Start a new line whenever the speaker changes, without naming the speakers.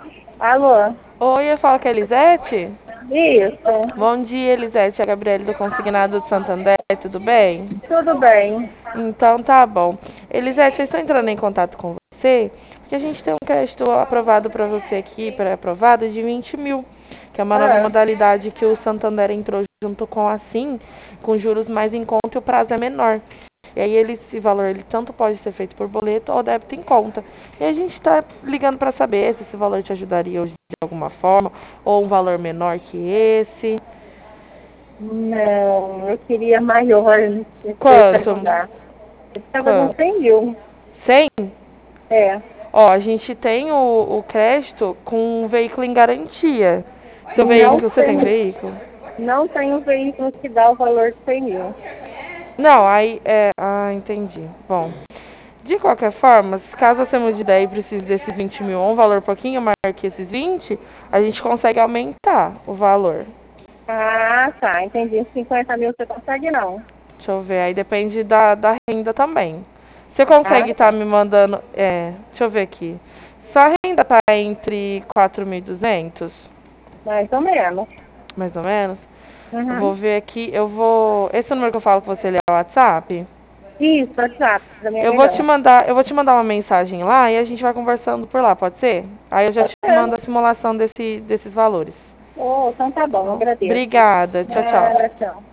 Alô?
Oi, eu falo com a Elisete.
Isso.
Bom dia, Elisete. É a Gabriele do Consignado de Santander, tudo bem?
Tudo bem.
Então tá bom. Elisete, eu estou entrando em contato com você porque a gente tem um crédito aprovado para você aqui, pré-aprovado, de 20 mil, que é uma nova
Ah,
modalidade que o Santander entrou junto com a Sim, com juros mais em conta e o prazo é menor. E aí esse valor ele tanto pode ser feito por boleto ou débito em conta. E a gente está ligando para saber se esse valor te ajudaria hoje de alguma forma, ou um valor menor que esse.
não, eu queria maior, não sei se
Quanto?
ajudar. Eu precisava de uns
Quanto?
100 mil.
100?
É.
Ó, a gente tem o crédito com um veículo em garantia. Seu
Não
veículo, você tem
tem,
veículo?
não tem um veículo que dá o valor de 100 mil.
Não, aí é. Ah, entendi. Bom, de qualquer forma, caso você mude de ideia e precise desses 20 mil ou um valor um pouquinho maior que esses 20, a gente consegue aumentar o valor.
Ah, tá. Entendi. 50 mil você consegue, não.
Deixa eu ver, aí depende da renda também. Você
Ah,
consegue estar
tá.
me mandando. Deixa eu ver aqui. Sua renda tá entre 4.200,
Mais ou menos.
mais ou menos? Eu vou
Uhum.
ver aqui, eu vou. Esse número que eu falo com você ele é o WhatsApp?
Isso, WhatsApp, pra mim é
Eu
melhor.
vou te mandar uma mensagem lá e a gente vai conversando por lá, pode ser? Aí eu já
Pode
te
ser.
mando a simulação desses valores.
Oh, então tá
Tá
bom,
bom?
agradeço.
Obrigada. Tchau, tchau.
Nada, tchau.